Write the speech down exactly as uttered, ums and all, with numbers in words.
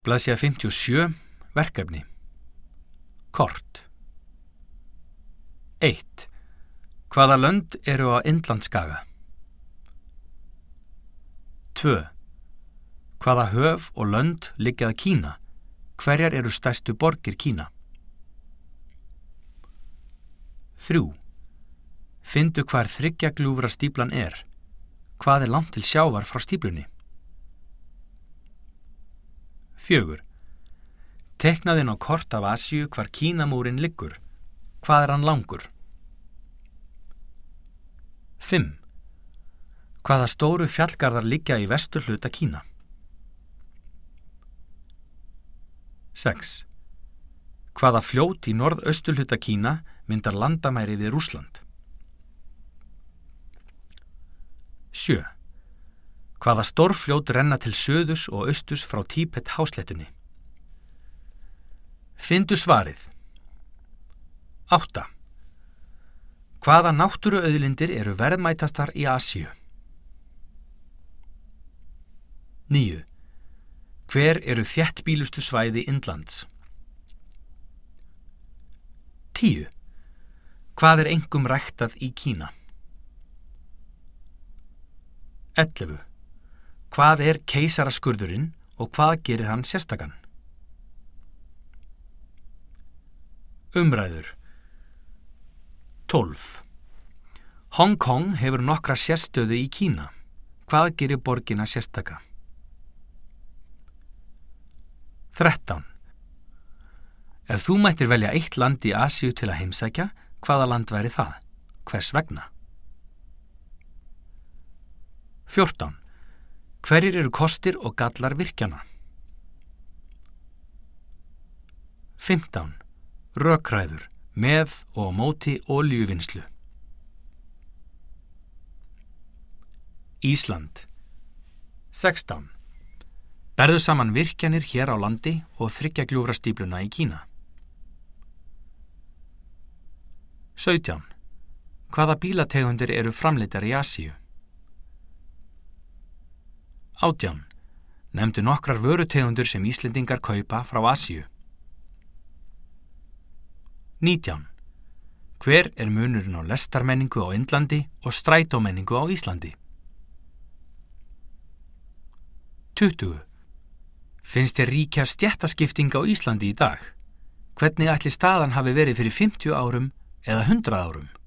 Blaðsíða fimmtíu og sjö. Verkefni. Kort. eitt. Hvaða lönd eru á Indlandsskaga? tvö. Hvaða höf og lönd liggja að Kína? Hverjar eru stærstu borgir Kína? þrjú. Finndu hvar þriggja gljúfra stíflan er. Hvað er langt til sjávar frá stíflunni? fjögur. Teiknaðu inn á kort af Asíu hvar Kínamúrinn liggur. Hvað er hann langur? fimm. Hvaða stóru fjallgarðar liggja í vesturhluta Kína? sex. Hvaða fljót í norðausturhluta Kína myndar landamæri við Rússland? sjö. Hvaða stórfljót renna til suðurs og austurs frá Tíbet hásléttunni? Finndu svarið. átta. Hvaða náttúruauðlindir eru verðmætastar í Asíu? níu. Hver eru þéttbýlustu svæði Indlands? tíu. Hvað er einkum ræktað í Kína? ellefu. Hvað er keisaraskurðurinn og hvað gerir hann sérstakann? Umræður. tólf. Hong Kong hefur nokkra sérstöðu í Kína. Hvað gerir borgina sérstaka? þrettán. Ef þú mættir velja eitt land í Asíu til að heimsækja, hvaða land væri það? Hvers vegna? fjórtán. Hverjir eru kostir og gallar virkjana? fimmtán. Rökræður, með og á móti olíuvinnslu. Ísland. sextán. Berðu saman virkjanir hér á landi og þriggja gljúfra stífluna í Kína. sautján. Hvaða bílategundir eru framleiddar í Asíu? átján. Nefndu nokkrar vörutegundir sem Íslendingar kaupa frá Asíu. nítján. Hver er munurinn á lestarmenningu á Indlandi og strætómenningu á Íslandi? tuttugu. Finnst þér ríkja stéttaskipting á Íslandi í dag? Hvernig ætli staðan hafi verið fyrir fimmtíu árum eða hundrað árum?